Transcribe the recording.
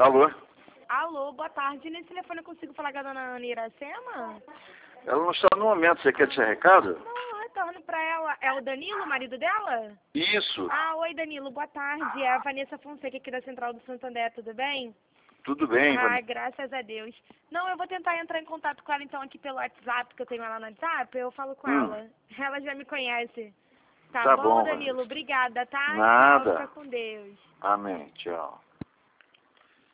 Alô? Alô, boa tarde. Nesse telefone eu consigo falar com a dona Ana Iracema? Ela não está no momento. Você quer deixar recado? Não, retorno pra ela. É o Danilo, o marido dela? Isso. Ah, oi Danilo, boa tarde. É a Vanessa Fonseca aqui da Central do Santander, tudo bem? Tudo bem, Ah, graças a Deus. Não, eu vou tentar entrar em contato com ela então aqui pelo WhatsApp, que eu tenho ela no WhatsApp, eu falo com ela. Ela já me conhece. Tá Tá bom, bom, Danilo? Vanessa. Obrigada, tá? Tchau, Nada. fica com Deus. Amém. Tchau.